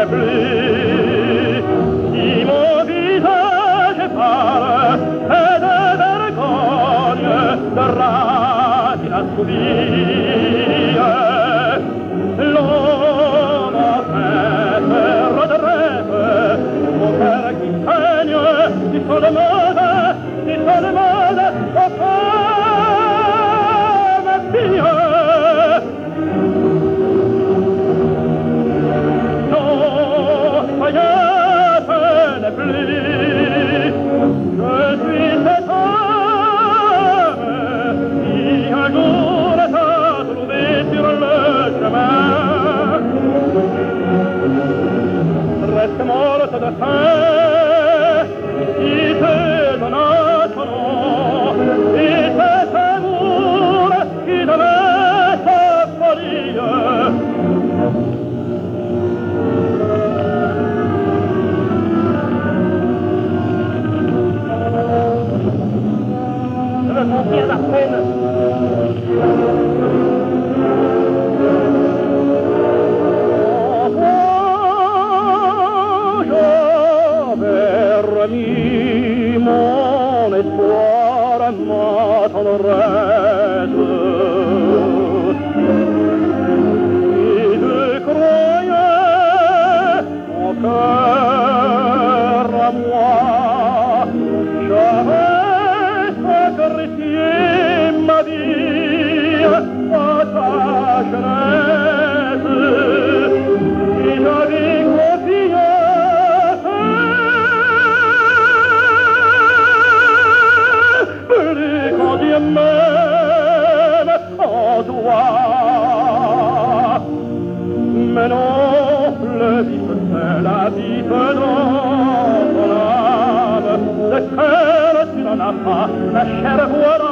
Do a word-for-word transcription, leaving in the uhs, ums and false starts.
n'est plus. Si mon visage pâle est de vergogne, de rage inassouvie, l'on m'a fait redresse, mon cœur qui saigne, si seulement, si seulement, au femme fille. Reste morte de faim, si te donna ton nom, et cet amour qui devait sa folie. Je me confie à la peine. Mis mon espoir, ma tendresse, et je croyais mon cœur à moi, j'avais sacrifié ma vie à ta jeunesse, et j'avais confié même en toi. Mais non, le vice c'est la vice dans ton âme, le cœur tu n'en as pas, la chair voile